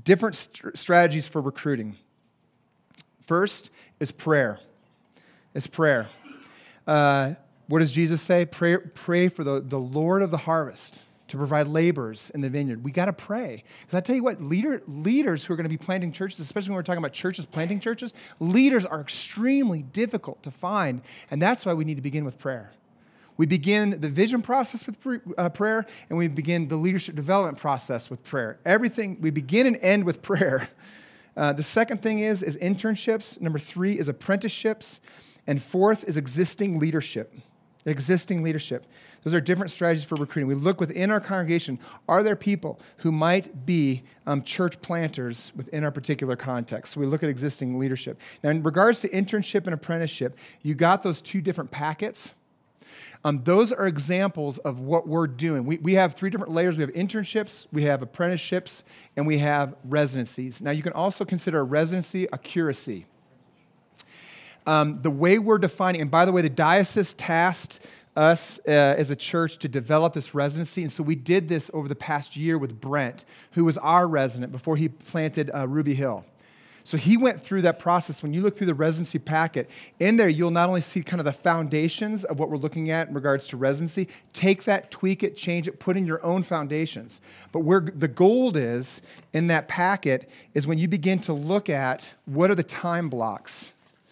different strategies for recruiting. First is prayer. It's prayer. What does Jesus say? Pray for the Lord of the harvest to provide laborers in the vineyard. We got to pray. Because I tell you what, leaders who are going to be planting churches, especially when we're talking about churches planting churches, leaders are extremely difficult to find, and that's why we need to begin with prayer. We begin the vision process with prayer, and we begin the leadership development process with prayer. Everything, we begin and end with prayer. The second thing is internships. Number 3 is apprenticeships. And 4th is existing leadership. Existing leadership. Those are different strategies for recruiting. We look within our congregation, are there people who might be church planters within our particular context? So we look at existing leadership. Now, in regards to internship and apprenticeship, you got those 2 different packets. Those are examples of what we're doing. We have 3 different layers. We have internships, we have apprenticeships, and we have residencies. Now, you can also consider a residency a curacy. The way we're defining, and by the way, the diocese tasked us as a church to develop this residency, and so we did this over the past year with Brent, who was our resident before he planted Ruby Hill. So he went through that process. When you look through the residency packet, in there you'll not only see kind of the foundations of what we're looking at in regards to residency, take that, tweak it, change it, put in your own foundations. But where the gold is in that packet is when you begin to look at what are the time blocks.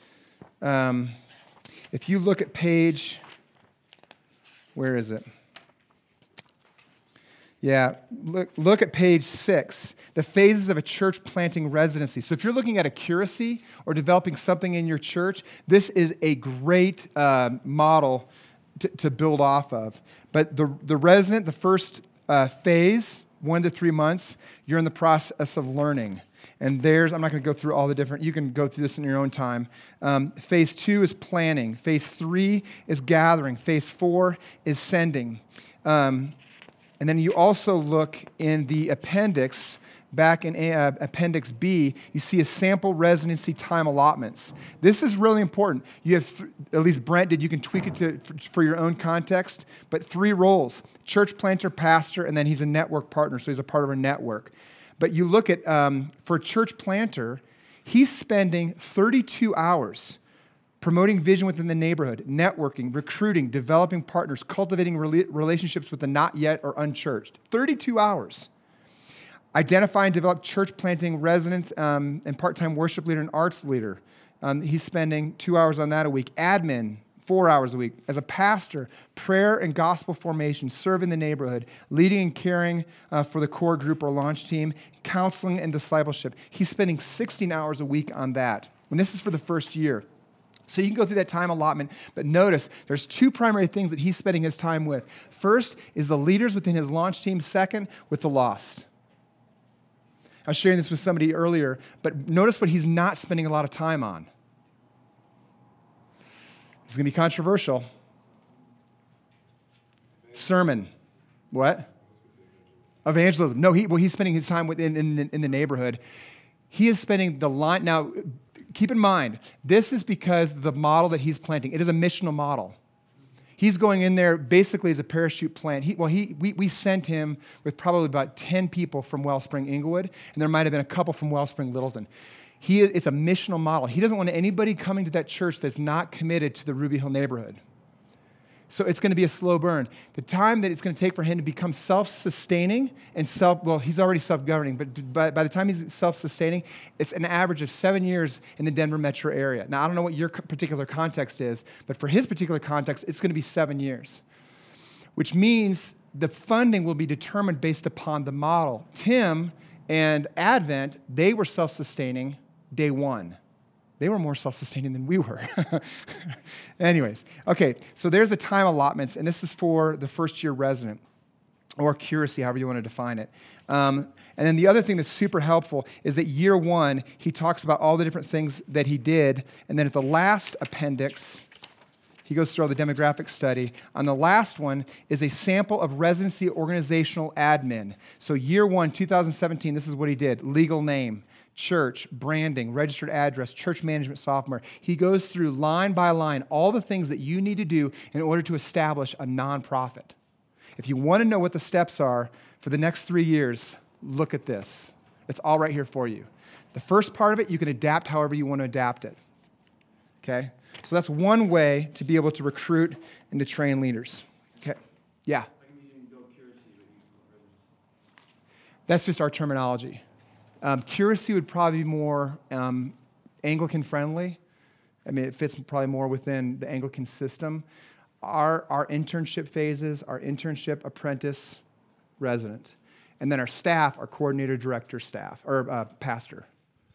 If you look at page, where is it? Yeah, look at page 6, the phases of a church planting residency. So if you're looking at a curacy or developing something in your church, this is a great model to build off of. But the resident, the first phase, 1 to 3 months, you're in the process of learning. And I'm not going to go through all the different, you can go through this in your own time. Phase 2 is planning. Phase 3 is gathering. Phase 4 is sending. And then you also look in the appendix, back in Appendix B, you see a sample residency time allotments. This is really important. You have, at least Brent did, you can tweak it for your own context, but 3 roles: church planter, pastor, and then he's a network partner, so he's a part of our network. But you look at, for a church planter, he's spending 32 hours promoting vision within the neighborhood, networking, recruiting, developing partners, cultivating relationships with the not yet or unchurched. 32 hours. Identify and develop church planting residents and part-time worship leader and arts leader. He's spending 2 hours on that a week. Admin, 4 hours a week. As a pastor, prayer and gospel formation, serving the neighborhood, leading and caring for the core group or launch team, counseling and discipleship. He's spending 16 hours a week on that. And this is for the first year. So you can go through that time allotment, but notice there's 2 primary things that he's spending his time with. First is the leaders within his launch team. Second, with the lost. I was sharing this with somebody earlier, but notice what he's not spending a lot of time on. It's going to be controversial. Sermon. What? Evangelism. No, he's spending his time in the neighborhood. He is spending the line. Now, keep in mind, this is because the model that he's planting, it is a missional model. He's going in there basically as a parachute plant. We sent him with probably about 10 people from Wellspring Inglewood, and there might have been a couple from Wellspring Littleton. It's a missional model. He doesn't want anybody coming to that church that's not committed to the Ruby Hill neighborhood. So it's going to be a slow burn. The time that it's going to take for him to become self-sustaining and he's already self-governing, but by the time he's self-sustaining, it's an average of 7 years in the Denver metro area. Now, I don't know what your particular context is, but for his particular context, it's going to be 7 years, which means the funding will be determined based upon the model. Tim and Advent, they were self-sustaining day 1. They were more self-sustaining than we were. Anyways, okay, so there's the time allotments, and this is for the first-year resident, or curacy, however you want to define it. And then the other thing that's super helpful is that year 1, he talks about all the different things that he did, and then at the last appendix, he goes through all the demographic study. On the last one is a sample of residency organizational admin. So year 1, 2017, this is what he did. Legal name, church, branding, registered address, church management software. He goes through line by line all the things that you need to do in order to establish a nonprofit. If you want to know what the steps are for the next 3 years, look at this. It's all right here for you. The first part of it, you can adapt however you want to adapt it. Okay? So that's one way to be able to recruit and to train leaders. Okay? Yeah? That's just our terminology. Curacy would probably be more Anglican friendly. I mean, it fits probably more within the Anglican system. Our internship phases, our internship, apprentice, resident. And then our staff, our coordinator, director, staff, or pastor.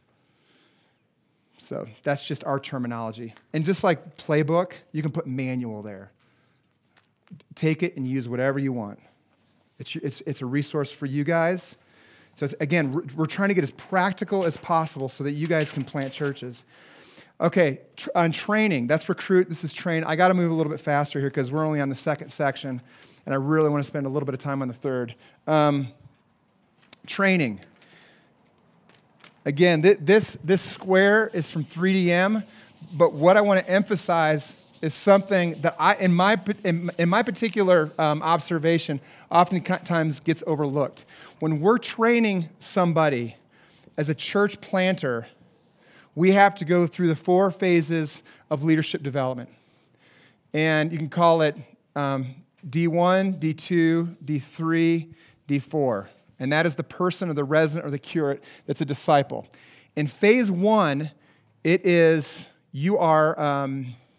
So that's just our terminology. And just like playbook, you can put manual there. Take it and use whatever you want. It's a resource for you guys. So it's, again, we're trying to get as practical as possible so that you guys can plant churches. Okay, on training, that's recruit, this is train. I got to move a little bit faster here because we're only on the second section, and I really want to spend a little bit of time on the third. Training. Again, this square is from 3DM, but what I want to emphasize is something that in my particular observation oftentimes gets overlooked. When we're training somebody as a church planter, we have to go through the 4 phases of leadership development. And you can call it D1, D2, D3, D4. And that is the person or the resident or the curate that's a disciple. In phase 1, it is, you are,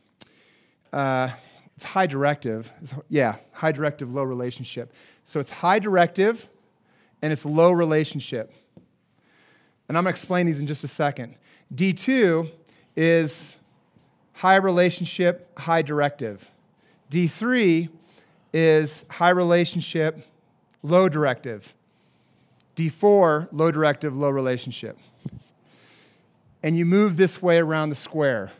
it's high directive. High directive, low relationship. So it's high directive and it's low relationship. And I'm going to explain these in just a second. D2 is high relationship, high directive. D3 is high relationship, low directive. D4, low directive, low relationship. And you move this way around the square.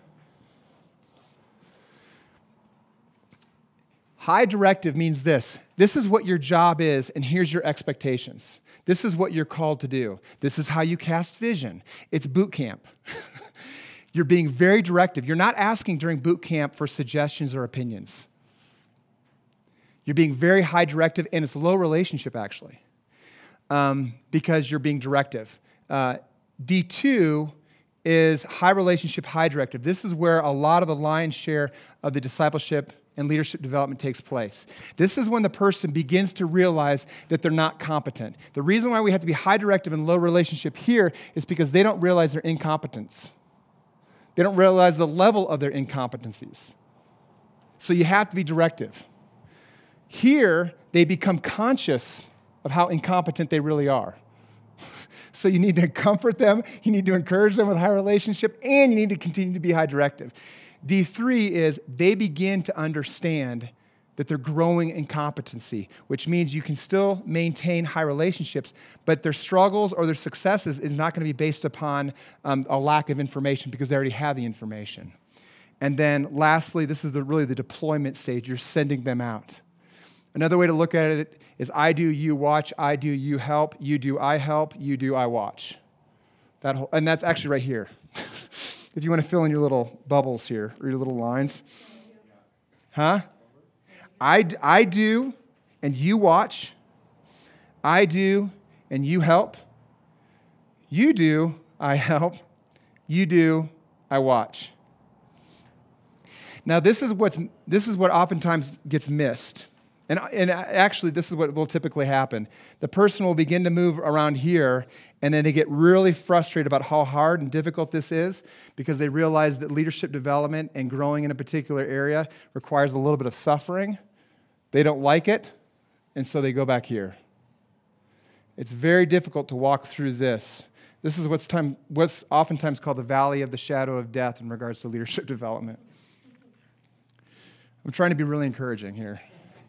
High directive means this. This is what your job is, and here's your expectations. This is what you're called to do. This is how you cast vision. It's boot camp. You're being very directive. You're not asking during boot camp for suggestions or opinions. You're being very high directive, and it's low relationship, actually, because you're being directive. D2 is high relationship, high directive. This is where a lot of the lion's share of the discipleship and leadership development takes place. This is when the person begins to realize that they're not competent. The reason why we have to be high directive and low relationship here is because they don't realize their incompetence. They don't realize the level of their incompetencies. So you have to be directive. Here, they become conscious of how incompetent they really are. So you need to comfort them, you need to encourage them with high relationship, and you need to continue to be high directive. D3 is they begin to understand that they're growing in competency, which means you can still maintain high relationships, but their struggles or their successes is not going to be based upon a lack of information because they already have the information. And then lastly, this is really the deployment stage. You're sending them out. Another way to look at it is I do, you watch, I do, you help, you do, I help, you do, I watch. And that's actually right here. If you want to fill in your little bubbles here, or your little lines. Huh? I do, and you watch. I do, and you help. You do, I help. You do, I watch. Now, this is what oftentimes gets missed. And actually, this is what will typically happen. The person will begin to move around here, and then they get really frustrated about how hard and difficult this is because they realize that leadership development and growing in a particular area requires a little bit of suffering. They don't like it, and so they go back here. It's very difficult to walk through this. This is what's oftentimes called the valley of the shadow of death in regards to leadership development. I'm trying to be really encouraging here.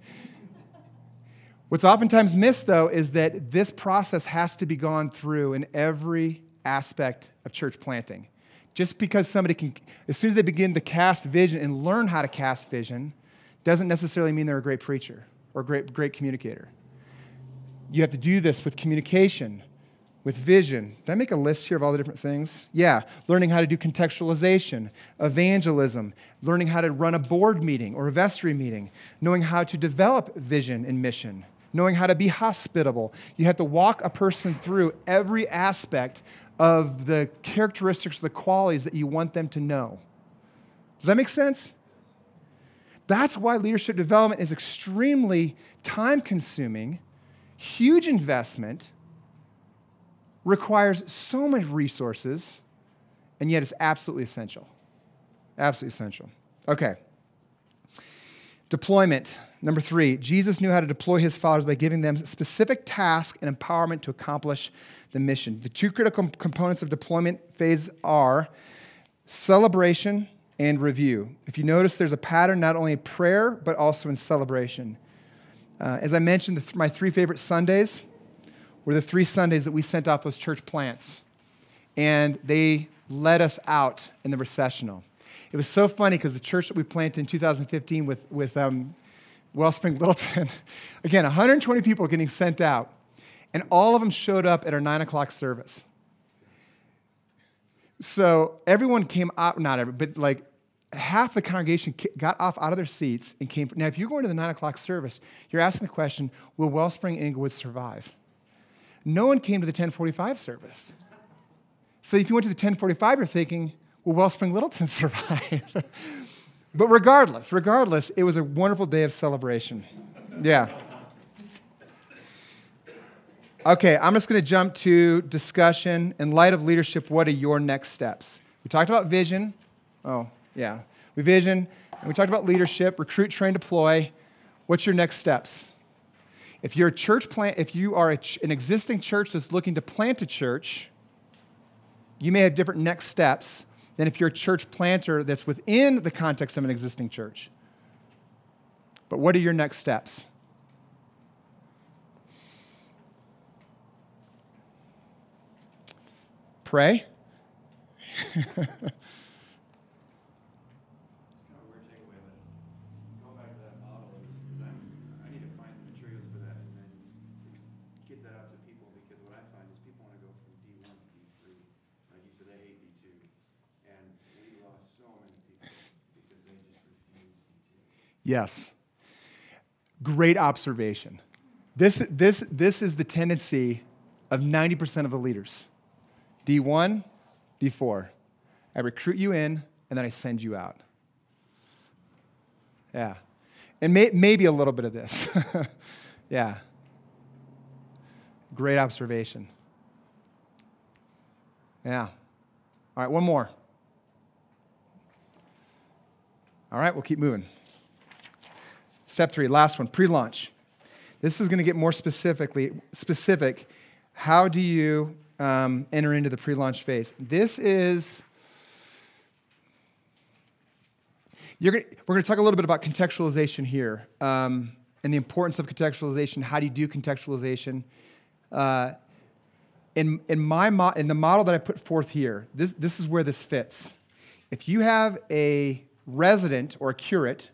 What's oftentimes missed, though, is that this process has to be gone through in every aspect of church planting. Just because somebody can, as soon as they begin to cast vision and learn how to cast vision, doesn't necessarily mean they're a great preacher or a great communicator. You have to do this with communication, with vision. Did I make a list here of all the different things? Yeah, learning how to do contextualization, evangelism, learning how to run a board meeting or a vestry meeting, knowing how to develop vision and mission, knowing how to be hospitable. You have to walk a person through every aspect of the characteristics, the qualities that you want them to know. Does that make sense? That's why leadership development is extremely time-consuming, huge investment, requires so many resources, and yet it's absolutely essential. Absolutely essential. Okay. Deployment. Number 3, Jesus knew how to deploy his followers by giving them specific tasks and empowerment to accomplish the mission. The 2 critical components of deployment phase are celebration and review. If you notice, there's a pattern not only in prayer, but also in celebration. As I mentioned, my 3 favorite Sundays were the 3 Sundays that we sent off those church plants. And they led us out in the recessional. It was so funny because the church that we planted in 2015 with Wellspring Littleton, again, 120 people getting sent out, and all of them showed up at our 9 o'clock service. So everyone came out, not every, but like half the congregation got off out of their seats and came. Now, if you're going to the 9 o'clock service, you're asking the question, will Wellspring Inglewood survive? No one came to the 10:45 service. So if you went to the 10:45, you're thinking, will Wellspring Littleton survive? But regardless, it was a wonderful day of celebration. Yeah. Okay, I'm just going to jump to discussion. In light of leadership, what are your next steps? We talked about vision. Oh, yeah. We vision, and we talked about leadership, recruit, train, deploy. What's your next steps? If you're a church plant, if you are an existing church that's looking to plant a church, you may have different next steps than if you're a church planter that's within the context of an existing church. But what are your next steps? Pray. Yes. Great observation. This is the tendency of 90% of the leaders. D1, D4. I recruit you in, and then I send you out. Yeah. And maybe a little bit of this. Yeah. Great observation. Yeah. All right, one more. All right, we'll keep moving. Step 3, last one, pre-launch. This is going to get more specific. How do you enter into the pre-launch phase? We're going to talk a little bit about contextualization here and the importance of contextualization. How do you do contextualization? In the model that I put forth here, this is where this fits. If you have a resident or a curate,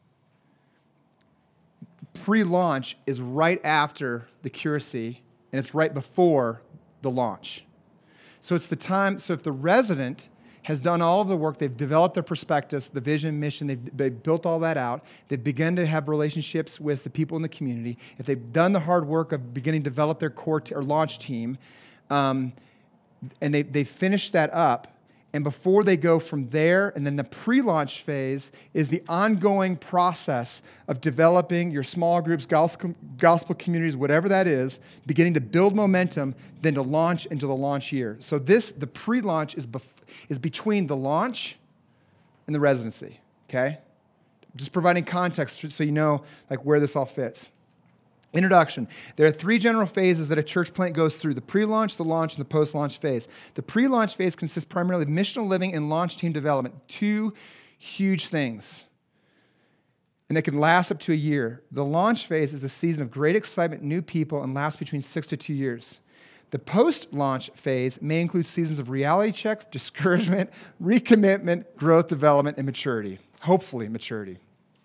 pre-launch is right after the curacy, and it's right before the launch. So it's the time, so if the resident has done all of the work, they've developed their prospectus, the vision, mission, they've built all that out, they've begun to have relationships with the people in the community, if they've done the hard work of beginning to develop their core or launch team, and they've finished that up, and before they go from there, and then the pre-launch phase is the ongoing process of developing your small groups, gospel communities, whatever that is, beginning to build momentum, then to launch into the launch year. So the pre-launch is between the launch and the residency, okay? Just providing context so you know like where this all fits. Introduction. There are 3 general phases that a church plant goes through: the pre-launch, the launch, and the post-launch phase. The pre-launch phase consists primarily of missional living and launch team development, 2 huge things. And they can last up to a year. The launch phase is the season of great excitement, new people, and lasts between 6 to 2 years. The post-launch phase may include seasons of reality checks, discouragement, recommitment, growth, development, and maturity. Hopefully, maturity.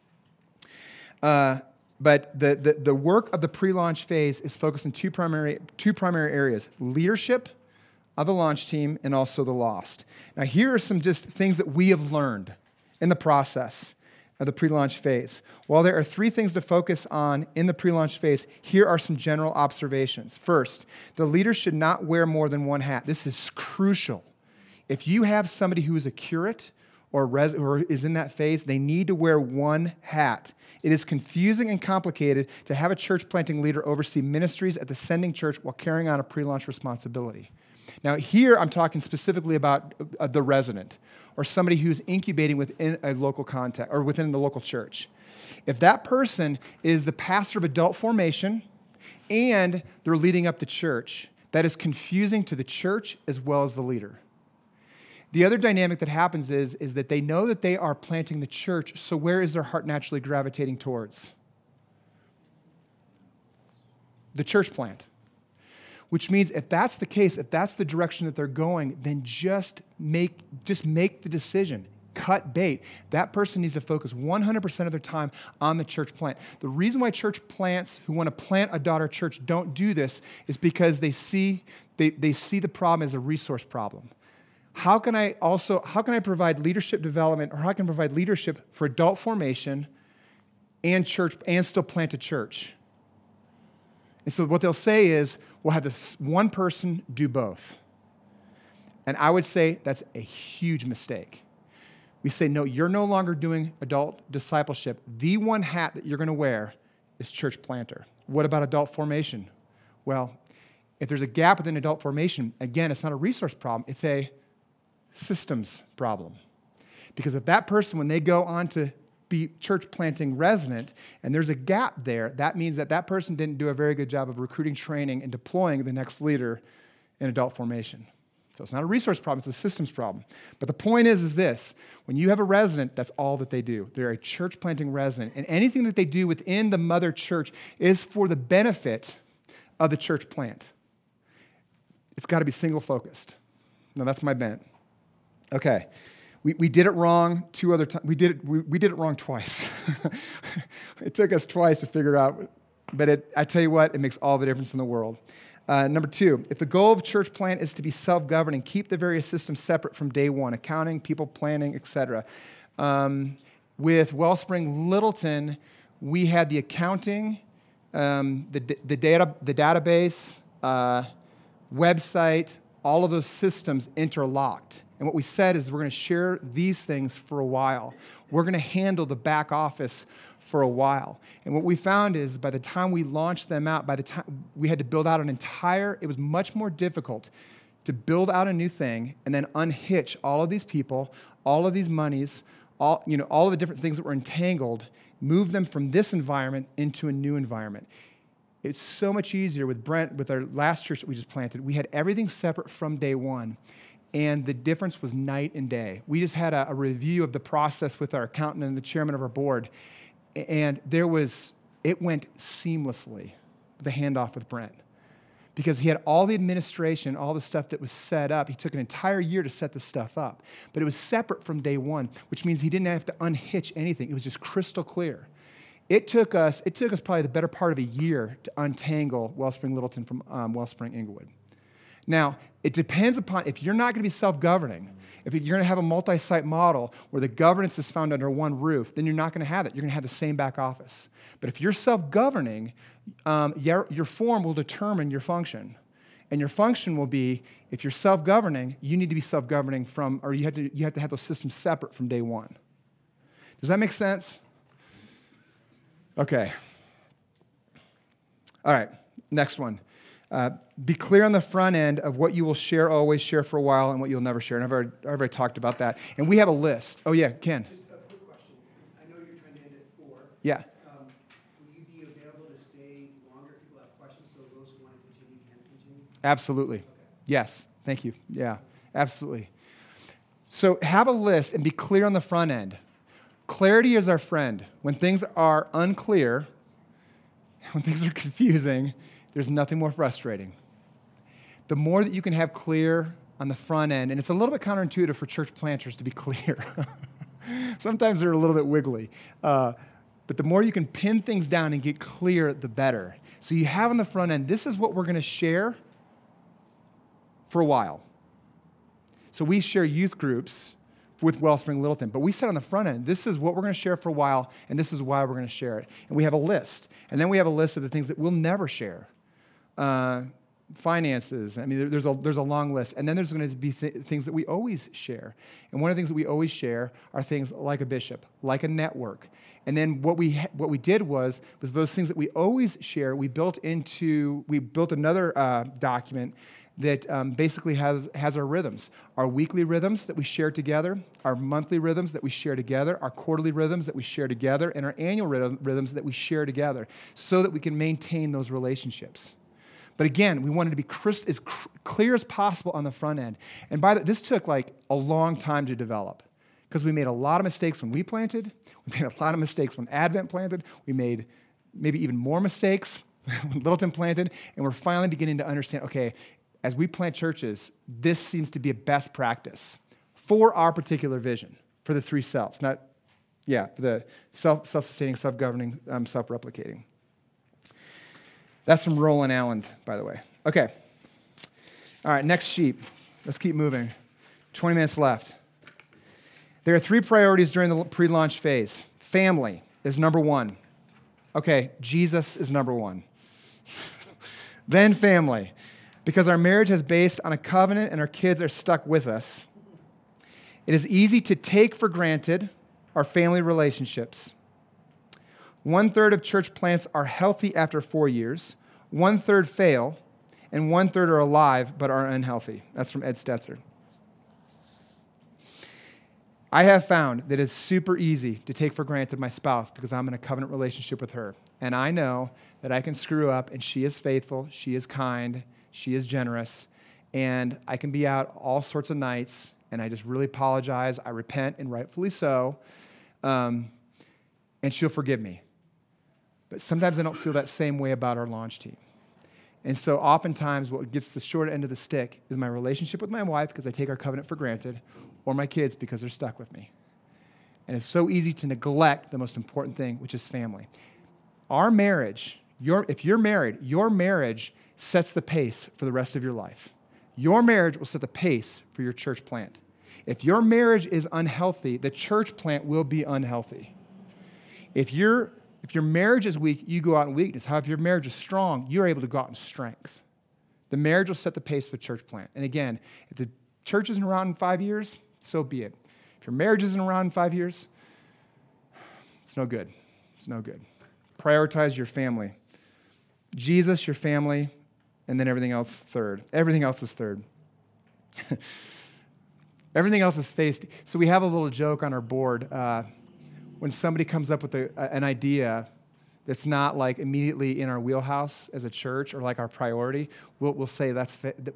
But the work of the pre-launch phase is focused on two primary areas: leadership of the launch team and also the lost. Now, here are some just things that we have learned in the process of the pre-launch phase. While there are 3 things to focus on in the pre-launch phase, here are some general observations. First, the leader should not wear more than one hat. This is crucial. If you have somebody who is a curate or is in that phase, they need to wear one hat. It is confusing and complicated to have a church planting leader oversee ministries at the sending church while carrying on a pre-launch responsibility. Now, here I'm talking specifically about the resident or somebody who's incubating within a local context or within the local church. If that person is the pastor of adult formation and they're leading up the church, that is confusing to the church as well as the leader. The other dynamic that happens is that they know that they are planting the church, so where is their heart naturally gravitating towards? The church plant. Which means if that's the case, if that's the direction that they're going, then just make the decision. Cut bait. That person needs to focus 100% of their time on the church plant. The reason why church plants who want to plant a daughter church don't do this is because they see the problem as a resource problem. How can I provide leadership development, or how can I provide leadership for adult formation and church and still plant a church? And so what they'll say is, we'll have this one person do both. And I would say that's a huge mistake. We say, no, you're no longer doing adult discipleship. The one hat that you're going to wear is church planter. What about adult formation? Well, if there's a gap within adult formation, again, it's not a resource problem. It's a systems problem. Because if that person, when they go on to be church planting resident, and there's a gap there, that means that person didn't do a very good job of recruiting, training, and deploying the next leader in adult formation. So it's not a resource problem, it's a systems problem. But the point is this, when you have a resident, that's all that they do. They're a church planting resident, and anything that they do within the mother church is for the benefit of the church plant. It's got to be single focused. Now that's my bent. Okay. We did it wrong 2 other times. We did it wrong twice. It took us twice to figure out, but I tell you what, it makes all the difference in the world. Number 2, if the goal of church plant is to be self-governing, keep the various systems separate from day one, accounting, people planning, etc. With Wellspring Littleton, we had the accounting, the database, website, all of those systems interlocked. And what we said is we're going to share these things for a while. We're going to handle the back office for a while. And what we found is by the time we launched them out, by the time we had to build out it was much more difficult to build out a new thing and then unhitch all of these people, all of these monies, all of the different things that were entangled, move them from this environment into a new environment. It's so much easier with Brent, with our last church that we just planted. We had everything separate from day one. And the difference was night and day. We just had a review of the process with our accountant and the chairman of our board. And it went seamlessly, the handoff with Brent. Because he had all the administration, all the stuff that was set up. He took an entire year to set this stuff up. But it was separate from day one, which means he didn't have to unhitch anything. It was just crystal clear. It took us probably the better part of a year to untangle Wellspring Littleton from Wellspring Inglewood. Now, it depends upon, if you're not going to be self-governing, if you're going to have a multi-site model where the governance is found under one roof, then you're not going to have that. You're going to have the same back office. But if you're self-governing, your form will determine your function. And your function will be, if you're self-governing, you need to be self-governing you have to have those systems separate from day one. Does that make sense? Okay. All right, next one. Be clear on the front end of what you will share, always share for a while, and what you'll never share. And I've already talked about that. And we have a list. Oh, yeah, Ken. Just a quick question. I know you're trying to end at 4. Yeah. Will you be available to stay longer if people have questions so those who want to continue can continue? Absolutely. Okay. Yes. Thank you. Yeah, absolutely. So have a list and be clear on the front end. Clarity is our friend. When things are unclear, when things are confusing, there's nothing more frustrating. The more that you can have clear on the front end, and it's a little bit counterintuitive for church planters to be clear. Sometimes they're a little bit wiggly. But the more you can pin things down and get clear, the better. So you have on the front end, this is what we're going to share for a while. So we share youth groups with Wellspring Littleton. But we said on the front end, this is what we're going to share for a while, and this is why we're going to share it. And we have a list. And then we have a list of the things that we'll never share. Finances. I mean, there's a long list. And then there's going to be things that we always share. And one of the things that we always share are things like a bishop, like a network. And then what we did was those things that we always share, we built another document that basically has our rhythms, our weekly rhythms that we share together, our monthly rhythms that we share together, our quarterly rhythms that we share together, and our annual rhythms that we share together so that we can maintain those relationships. But again, we wanted to be as clear as possible on the front end. And this took like a long time to develop because we made a lot of mistakes when we planted. We made a lot of mistakes when Advent planted. We made maybe even more mistakes when Littleton planted. And we're finally beginning to understand, okay, as we plant churches, this seems to be a best practice for our particular vision, for the three selves, for the self-sustaining, self-governing, self-replicating. That's from Roland Allen, by the way. Okay. All right, next sheet. Let's keep moving. 20 minutes left. There are 3 priorities during the pre-launch phase. Family is number 1. Okay, Jesus is number 1. Then family. Because our marriage is based on a covenant and our kids are stuck with us, it is easy to take for granted our family relationships. 1/3 of church plants are healthy after 4 years, 1/3 fail, and 1/3 are alive but are unhealthy. That's from Ed Stetzer. I have found that it's super easy to take for granted my spouse because I'm in a covenant relationship with her. And I know that I can screw up, and she is faithful, she is kind, she is generous, and I can be out all sorts of nights, and I just really apologize. I repent, and rightfully so, and she'll forgive me. But sometimes I don't feel that same way about our launch team. And so oftentimes what gets the short end of the stick is my relationship with my wife because I take our covenant for granted, or my kids because they're stuck with me. And it's so easy to neglect the most important thing, which is family. Our marriage, if you're married, your marriage sets the pace for the rest of your life. Your marriage will set the pace for your church plant. If your marriage is unhealthy, the church plant will be unhealthy. If your marriage is weak, you go out in weakness. However, if your marriage is strong, you're able to go out in strength. The marriage will set the pace for the church plant. And again, if the church isn't around in 5 years, so be it. If your marriage isn't around in 5 years, it's no good. It's no good. Prioritize your family. Jesus, your family, and then everything else third. Everything else is third. Everything else is faced. So we have a little joke on our board. When somebody comes up with an idea that's not like immediately in our wheelhouse as a church or like our priority, we'll say this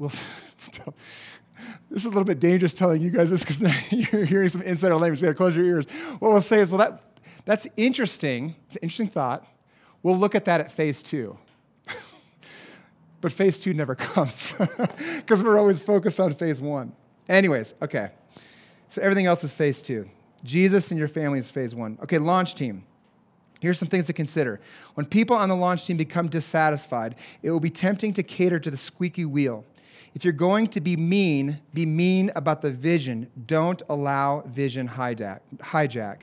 is a little bit dangerous telling you guys this because you're hearing some insider language. You got to close your ears. What we'll say is, that's interesting. It's an interesting thought. We'll look at that at phase 2. But phase 2 never comes because we're always focused on phase 1. Anyways, okay. So everything else is phase 2. Jesus and your family is phase 1. Okay, launch team. Here's some things to consider. When people on the launch team become dissatisfied, it will be tempting to cater to the squeaky wheel. If you're going to be mean about the vision. Don't allow vision hijack.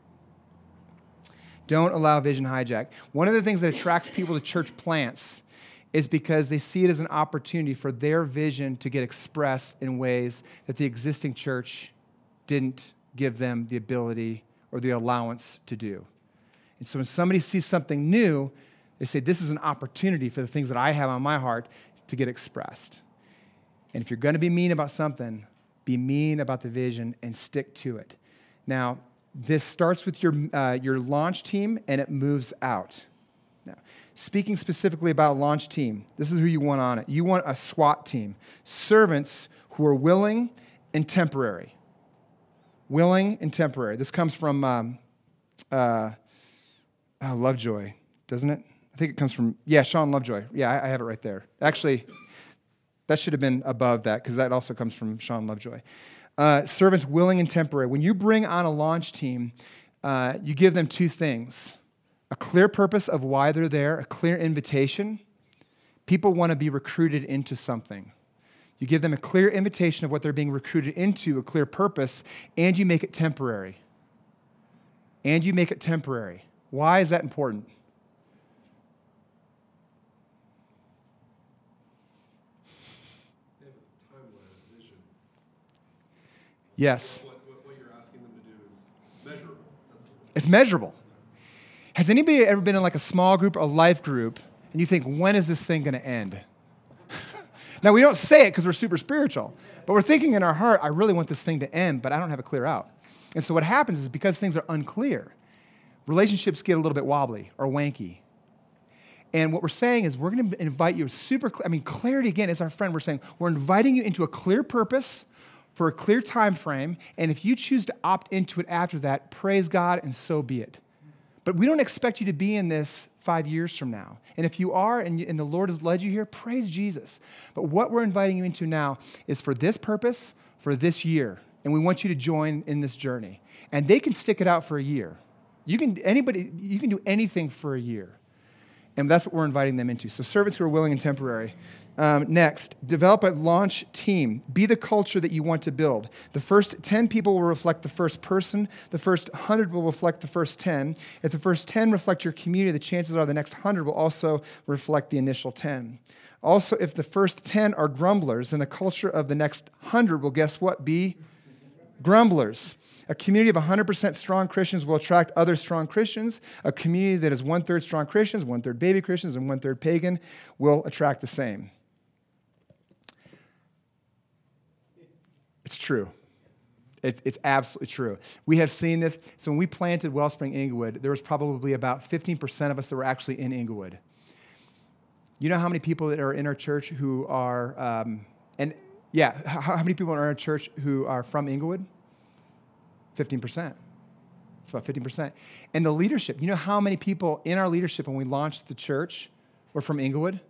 Don't allow vision hijack. One of the things that attracts people to church plants is because they see it as an opportunity for their vision to get expressed in ways that the existing church didn't give them the ability or the allowance to do. And so when somebody sees something new, they say, this is an opportunity for the things that I have on my heart to get expressed. And if you're going to be mean about something, be mean about the vision and stick to it. Now, this starts with your launch team, and it moves out. Now, speaking specifically about launch team, this is who you want on it. You want a SWAT team, servants who are willing and temporary. Willing and temporary. This comes from Lovejoy, doesn't it? I think it comes from, Sean Lovejoy. Yeah, I have it right there. Actually, that should have been above that because that also comes from Sean Lovejoy. Servants willing and temporary. When you bring on a launch team, you give them 2 things. A clear purpose of why they're there, a clear invitation. People want to be recruited into something. You give them a clear invitation of what they're being recruited into, a clear purpose, and you make it temporary. And you make it temporary. Why is that important? They have a timeline, a vision. Yes. What you're asking them to do is measurable. It's measurable. Has anybody ever been in like a small group or a life group, and you think, when is this thing going to end? Now, we don't say it because we're super spiritual, but we're thinking in our heart, I really want this thing to end, but I don't have a clear out. And so what happens is because things are unclear, relationships get a little bit wobbly or wanky. And what we're saying is we're going to invite you clarity again is our friend. We're saying we're inviting you into a clear purpose for a clear time frame, and if you choose to opt into it after that, praise God, and so be it. But we don't expect you to be in this 5 years from now. And if you are and the Lord has led you here, praise Jesus. But what we're inviting you into now is for this purpose, for this year. And we want you to join in this journey. And they can stick it out for a year. You can do anything for a year. And that's what we're inviting them into. So servants who are willing and temporary. Next, develop a launch team. Be the culture that you want to build. The first 10 people will reflect the first person. The first 100 will reflect the first 10. If the first 10 reflect your community, the chances are the next 100 will also reflect the initial 10. Also, if the first 10 are grumblers, then the culture of the next 100 will, guess what, be grumblers. A community of 100% strong Christians will attract other strong Christians. A community that is 1/3 strong Christians, 1/3 baby Christians, and 1/3 pagan will attract the same. It's true. It's absolutely true. We have seen this. So when we planted Wellspring Inglewood, there was probably about 15% of us that were actually in Inglewood. You know how many people that are in our church who are, how many people are in our church who are from Inglewood? 15%. It's about 15%. And the leadership, you know how many people in our leadership when we launched the church were from Inglewood?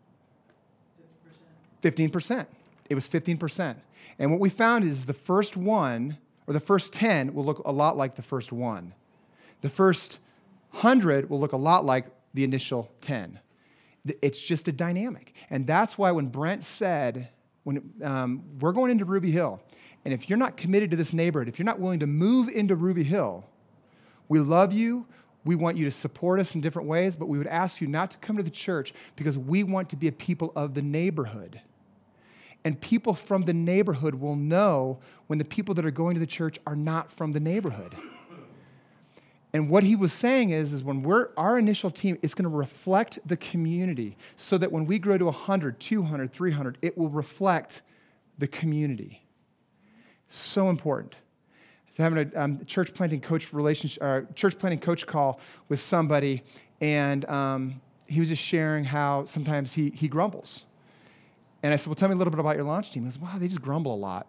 15%. It was 15%. And what we found is the first one, or the first 10, will look a lot like the first one. The first 100 will look a lot like the initial 10. It's just a dynamic. And that's why when Brent said, we're going into Ruby Hill, and if you're not committed to this neighborhood, if you're not willing to move into Ruby Hill, we love you. We want you to support us in different ways, but we would ask you not to come to the church because we want to be a people of the neighborhood. And people from the neighborhood will know when the people that are going to the church are not from the neighborhood. And what he was saying is when our initial team, it's going to reflect the community so that when we grow to 100, 200, 300, it will reflect the community. So important. So having a church planting coach call with somebody, and he was just sharing how sometimes he grumbles. And I said, well, tell me a little bit about your launch team. He said, wow, they just grumble a lot.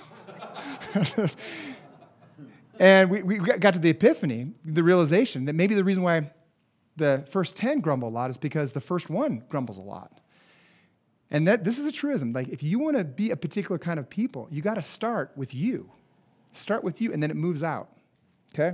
And we got to the epiphany, the realization that maybe the reason why the first 10 grumble a lot is because the first one grumbles a lot. And this is a truism. Like, if you want to be a particular kind of people, you got to start with you. Start with you, and then it moves out. Okay?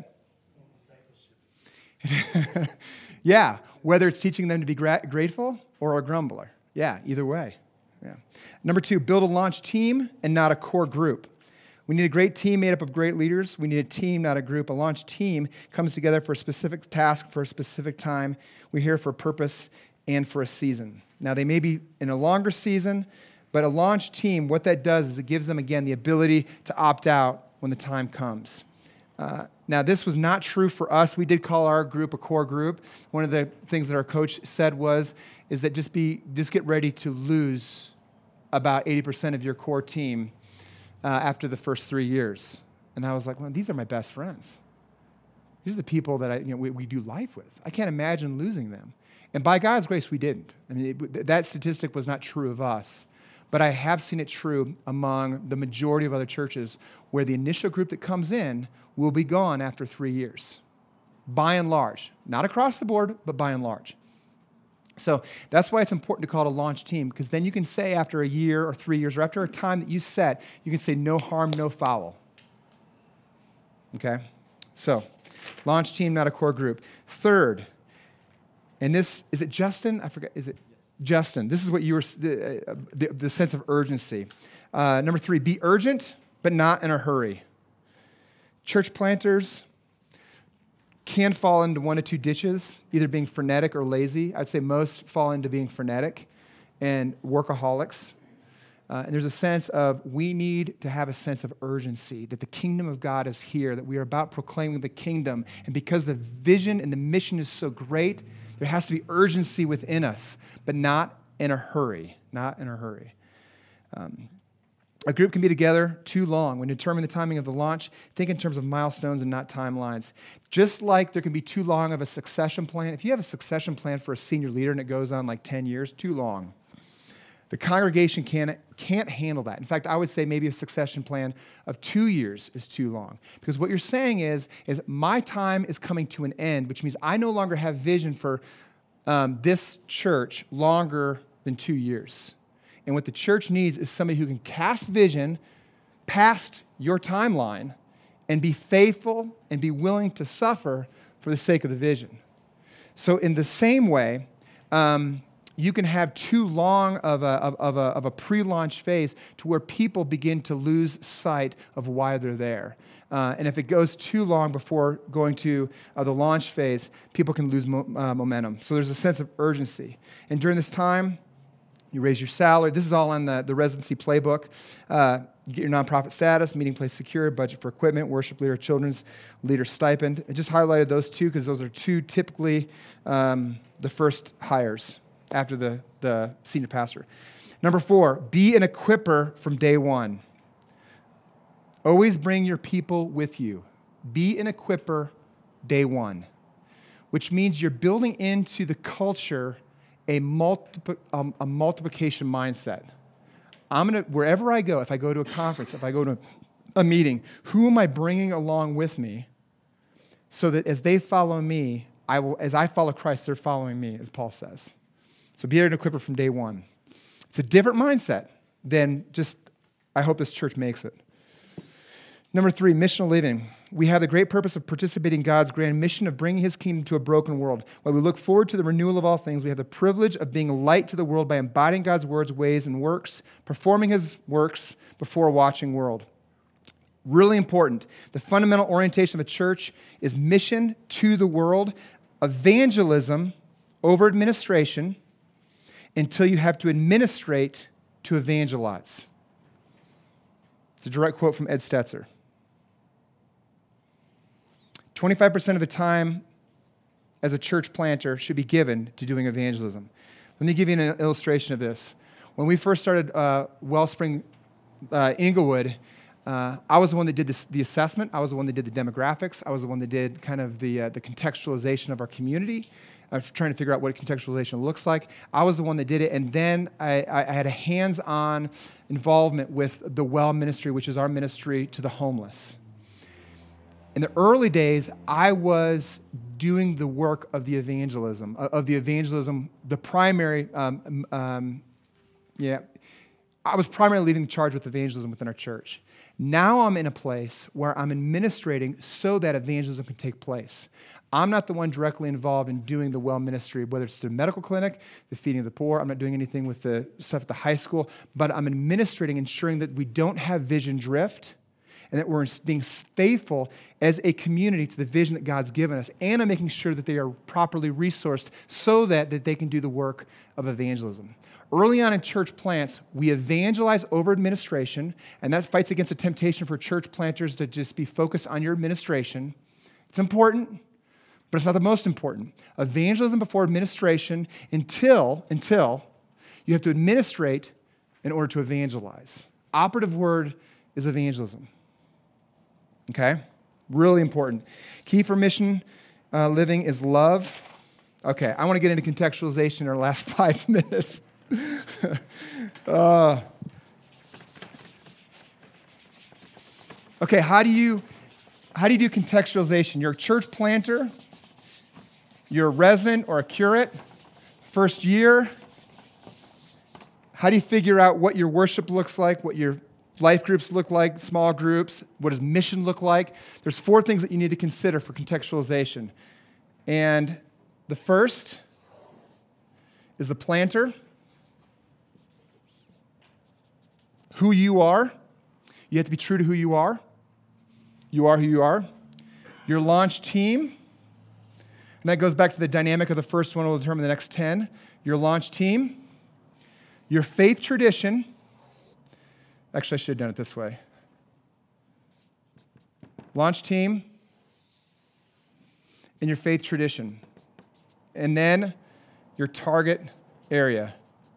Yeah, whether it's teaching them to be grateful or a grumbler. Yeah, either way. Yeah. Number 2, build a launch team and not a core group. We need a great team made up of great leaders. We need a team, not a group. A launch team comes together for a specific task, for a specific time. We're here for a purpose and for a season. Now, they may be in a longer season, but a launch team, what that does is it gives them, again, the ability to opt out when the time comes. Now, this was not true for us. We did call our group a core group. One of the things that our coach said is that just get ready to lose about 80% of your core team after the first 3 years. And I was like, well, these are my best friends. These are the people that we do life with. I can't imagine losing them. And by God's grace, we didn't. I mean, that statistic was not true of us. But I have seen it true among the majority of other churches where the initial group that comes in will be gone after 3 years. By and large. Not across the board, but by and large. So that's why it's important to call it a launch team, because then you can say after a year or 3 years or after a time that you set, you can say no harm, no foul. Okay? So, launch team, not a core group. Third, and this, is it Justin? I forget, is it? Justin, this is what you were, the sense of urgency. Number 3, be urgent, but not in a hurry. Church planters can fall into one of two ditches, either being frenetic or lazy. I'd say most fall into being frenetic and workaholics. And there's a sense of we need to have a sense of urgency, that the kingdom of God is here, that we are about proclaiming the kingdom. And because the vision and the mission is so great, there has to be urgency within us, but not in a hurry, not in a hurry. A group can be together too long. When determining the timing of the launch, think in terms of milestones and not timelines. Just like there can be too long of a succession plan. If you have a succession plan for a senior leader and it goes on like 10 years, too long. The congregation can't handle that. In fact, I would say maybe a succession plan of 2 years is too long. Because what you're saying is my time is coming to an end, which means I no longer have vision for this church longer than 2 years. And what the church needs is somebody who can cast vision past your timeline and be faithful and be willing to suffer for the sake of the vision. So in the same way, you can have too long of a pre-launch phase to where people begin to lose sight of why they're there. And if it goes too long before going to the launch phase, people can lose momentum. So there's a sense of urgency. And during this time, you raise your salary. This is all on the residency playbook. You get your nonprofit status, meeting place secure, budget for equipment, worship leader, children's leader stipend. I just highlighted those two because those are two typically the first hires after the senior pastor. Number 4, be an equipper from day one. Always bring your people with you. Be an equipper day one, which means you're building into the culture a multiplication mindset. Wherever I go, if I go to a conference, if I go to a meeting, who am I bringing along with me so that as they follow me, as I follow Christ, they're following me, as Paul says. So be an equipper from day one. It's a different mindset than just, I hope this church makes it. Number 3, missional living. We have the great purpose of participating in God's grand mission of bringing his kingdom to a broken world. While we look forward to the renewal of all things, we have the privilege of being a light to the world by embodying God's words, ways, and works, performing his works before a watching world. Really important. The fundamental orientation of the church is mission to the world, evangelism over administration, until you have to administrate to evangelize. It's a direct quote from Ed Stetzer. 25% of the time as a church planter should be given to doing evangelism. Let me give you an illustration of this. When we first started Wellspring Inglewood, I was the one that did the assessment. I was the one that did the demographics. I was the one that did kind of the contextualization of our community. I was trying to figure out what contextualization looks like. I was the one that did it, and then I had a hands-on involvement with the Well Ministry, which is our ministry to the homeless. In the early days, I was doing the work of the evangelism, the primary, I was primarily leading the charge with evangelism within our church. Now I'm in a place where I'm administrating so that evangelism can take place. I'm not the one directly involved in doing the well ministry, whether it's the medical clinic, the feeding of the poor. I'm not doing anything with the stuff at the high school, but I'm administrating, ensuring that we don't have vision drift, and that we're being faithful as a community to the vision that God's given us. And I'm making sure that they are properly resourced so that they can do the work of evangelism. Early on in church plants, we evangelize over administration, and that fights against the temptation for church planters to just be focused on your administration. It's important, but it's not the most important. Evangelism before administration until you have to administrate in order to evangelize. Operative word is evangelism. Okay? Really important. Key for mission living is love. Okay, I want to get into contextualization in our last 5 minutes. Okay, how do you do contextualization? You're a church planter, you're a resident or a curate, first year. How do you figure out what your worship looks like, what your life groups look like, small groups? What does mission look like? There's 4 things that you need to consider for contextualization. And the first is the planter. who you are. You have to be true to who you are. You are who you are. Your launch team, and that goes back to the dynamic of the first one will determine the next 10. Your launch team, your faith tradition. Actually, I should have done it this way. Launch team and your faith tradition. And then your target area.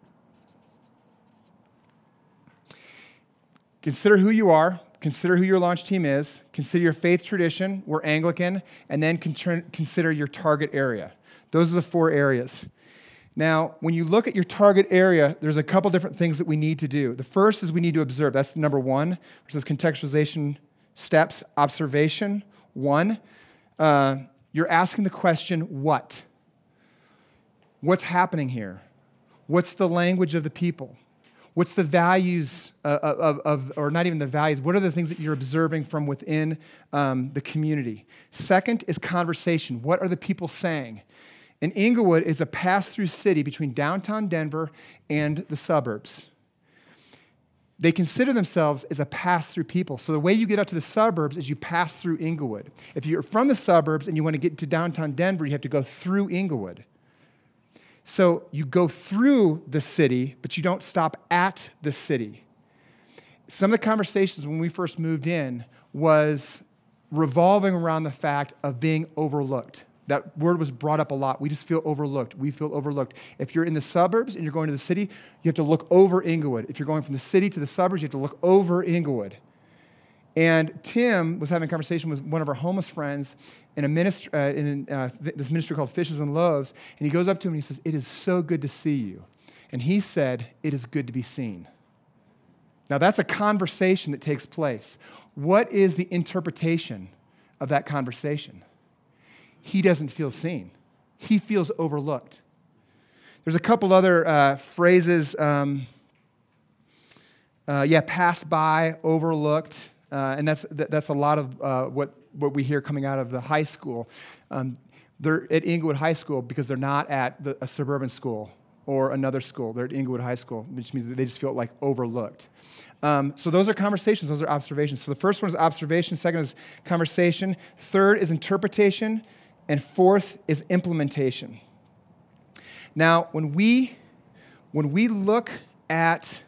Consider who you are. Consider who your launch team is. Consider your faith tradition. We're Anglican. And then consider your target area. Those are the 4 areas. Now, when you look at your target area, there's a couple different things that we need to do. The first is we need to observe. That's the number 1, which is contextualization steps, observation. 1, you're asking the question, what? What's happening here? What's the language of the people? What's the values or not even the values, what are the things that you're observing from within the community? Second is conversation. What are the people saying? And Inglewood is a pass-through city between downtown Denver and the suburbs. They consider themselves as a pass-through people. So the way you get out to the suburbs is you pass through Inglewood. If you're from the suburbs and you want to get to downtown Denver, you have to go through Inglewood. So you go through the city, but you don't stop at the city. Some of the conversations when we first moved in was revolving around the fact of being overlooked. That word was brought up a lot. We just feel overlooked. We feel overlooked. If you're in the suburbs and you're going to the city, you have to look over Inglewood. If you're going from the city to the suburbs, you have to look over Inglewood. And Tim was having a conversation with one of our homeless friends in this ministry called Fishes and Loaves, and he goes up to him and he says, "It is so good to see you." And he said, "It is good to be seen." Now that's a conversation that takes place. What is the interpretation of that conversation? He doesn't feel seen. He feels overlooked. There's a couple other phrases, passed by, overlooked. And that's a lot of what we hear coming out of the high school. They're at Inglewood High School because they're not at a suburban school or another school. They're at Inglewood High School, which means that they just feel like overlooked. So those are conversations. Those are observations. So the first one is observation. Second is conversation. Third is interpretation. And fourth is implementation. Now, when we look at,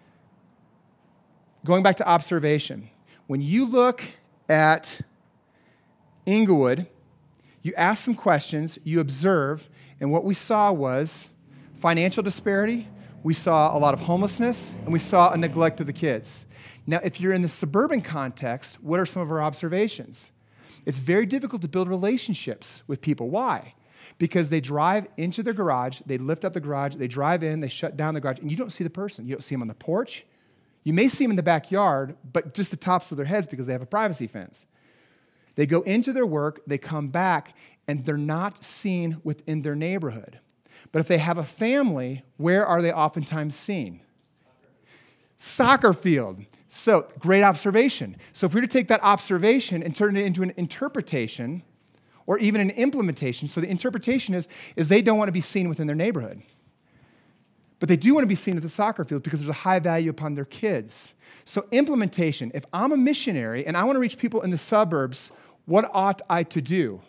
going back to observation, when you look at Inglewood, you ask some questions, you observe, and what we saw was financial disparity, we saw a lot of homelessness, and we saw a neglect of the kids. Now, if you're in the suburban context, what are some of our observations? It's very difficult to build relationships with people. Why? Because they drive into their garage, they lift up the garage, they drive in, they shut down the garage, and you don't see the person. You don't see them on the porch. You may see them in the backyard, but just the tops of their heads because they have a privacy fence. They go into their work, they come back, and they're not seen within their neighborhood. But if they have a family, where are they oftentimes seen? Soccer field. So, great observation. So if we were to take that observation and turn it into an interpretation or even an implementation, so the interpretation is they don't want to be seen within their neighborhood. But they do want to be seen at the soccer field because there's a high value upon their kids. So implementation, if I'm a missionary and I want to reach people in the suburbs, what ought I to do?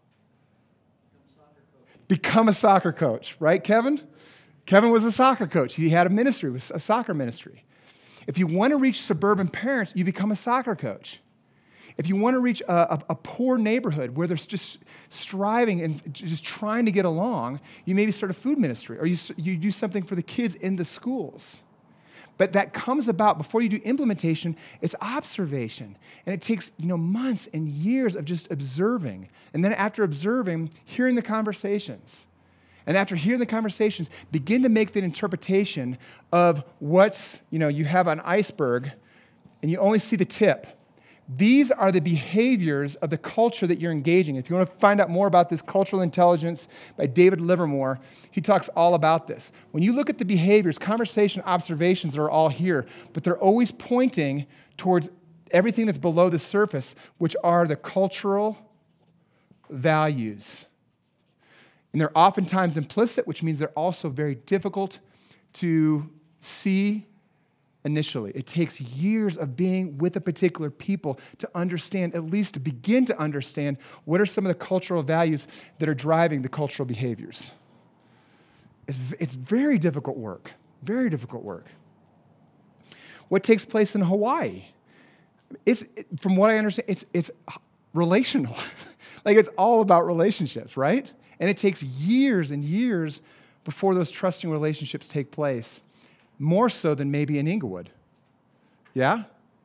Become a soccer coach, right, Kevin? Kevin was a soccer coach. He had a ministry, it was a soccer ministry. If you want to reach suburban parents, you become a soccer coach. If you want to reach a poor neighborhood where there's just striving and just trying to get along, you maybe start a food ministry or you do something for the kids in the schools. But that comes about before you do implementation, it's observation. And it takes months and years of just observing. And then after observing, hearing the conversations. And after hearing the conversations, begin to make that interpretation of you have an iceberg and you only see the tip. These are the behaviors of the culture that you're engaging. If you want to find out more about this, Cultural Intelligence by David Livermore, he talks all about this. When you look at the behaviors, conversation, observations are all here, but they're always pointing towards everything that's below the surface, which are the cultural values. And they're oftentimes implicit, which means they're also very difficult to see initially. It takes years of being with a particular people to understand, at least to begin to understand, what are some of the cultural values that are driving the cultural behaviors. It's very difficult work, very difficult work. What takes place in Hawaii? From what I understand, it's relational. Like it's all about relationships, right? And it takes years and years before those trusting relationships take place, more so than maybe in Inglewood. Yeah?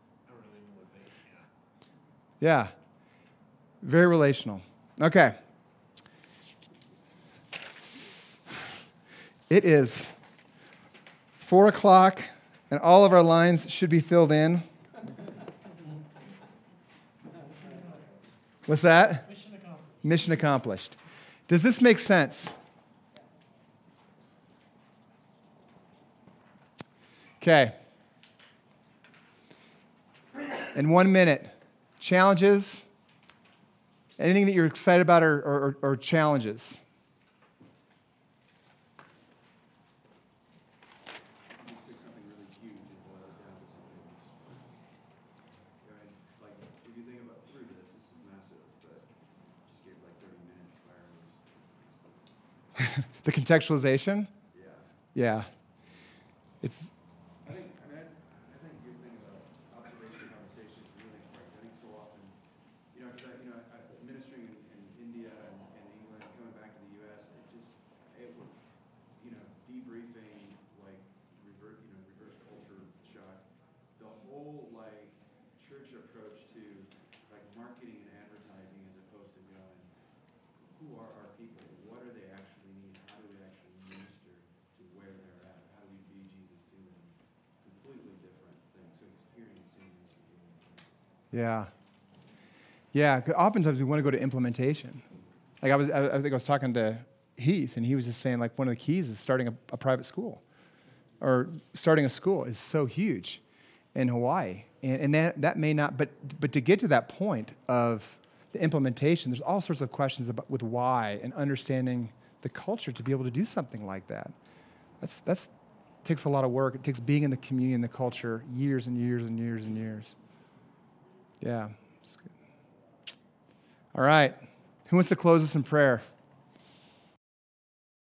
Yeah. Very relational. Okay. It is 4 o'clock, and all of our lines should be filled in. What's that? Mission accomplished. Mission accomplished. Does this make sense? Okay. In 1 minute, challenges, anything that you're excited about or challenges? Just took something really huge and boiled it down to something. Guys, like, if you think about through this is massive, but just gave like 30 minutes fire. The contextualization? Yeah. Yeah. It's I think your thing about observation conversation is really important. I think so often, ministering in India and England, coming back to the U.S., debriefing, like, reverse culture shock, the whole, like, church approach to, like, marketing and advertising as opposed to going, who are our people? What do they actually need? How do we actually minister to where they're at? How do we be Jesus to them? Completely different things. So experiencing this is really important. Yeah. Yeah, 'cause oftentimes we want to go to implementation. Like I think I was talking to Heath, and he was just saying, like, one of the keys is starting a private school, or starting a school is so huge in Hawaii. And that may not, but to get to that point of the implementation, there's all sorts of questions about with why and understanding the culture to be able to do something like that. That's takes a lot of work. It takes being in the community and the culture years and years and years and years. Yeah. That's good. All right. Who wants to close us in prayer?